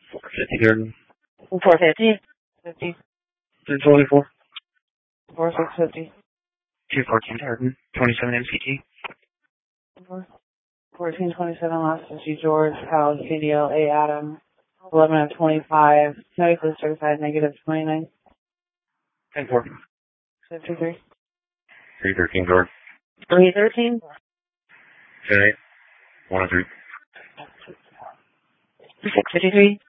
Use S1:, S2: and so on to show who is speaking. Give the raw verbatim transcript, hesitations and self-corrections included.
S1: fifty Garden.
S2: four fifty. fifty.
S1: three twenty-four.
S2: four six fifty.
S1: two fourteen Garden. twenty-seven M C T.
S2: fourteen twenty-seven Last fifty George, House, C D L, A Adam. eleven of twenty-five. Medically certified negative twenty-nine.
S1: ten four.
S2: fifty-three.
S1: three thirteen George.
S2: three thirteen.
S1: ten eight. one oh three.
S2: six fifty-three.